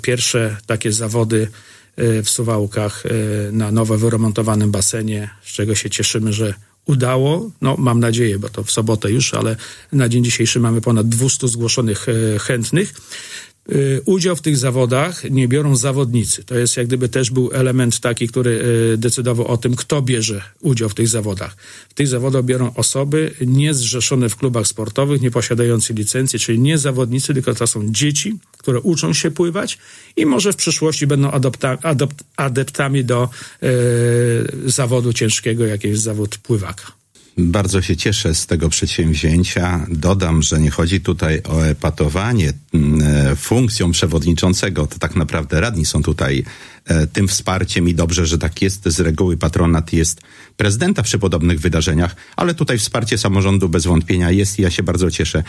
Pierwsze takie zawody w Suwałkach na nowo wyremontowanym basenie, z czego się cieszymy, że udało. No, mam nadzieję, bo to w sobotę już, ale na dzień dzisiejszy mamy ponad 200 zgłoszonych chętnych. Udział w tych zawodach nie biorą zawodnicy. To jest jak gdyby też był element taki, który decydował o tym, kto bierze udział w tych zawodach. W tych zawodach biorą osoby niezrzeszone w klubach sportowych, nie posiadające licencji, czyli nie zawodnicy, tylko to są dzieci, które uczą się pływać i może w przyszłości będą adeptami do zawodu ciężkiego, jakim jest zawód pływaka. Bardzo się cieszę z tego przedsięwzięcia. Dodam, że nie chodzi tutaj o epatowanie funkcją przewodniczącego. To tak naprawdę radni są tutaj tym wsparciem i dobrze, że tak jest. Z reguły patronat jest prezydenta przy podobnych wydarzeniach, ale tutaj wsparcie samorządu bez wątpienia jest i ja się bardzo cieszę.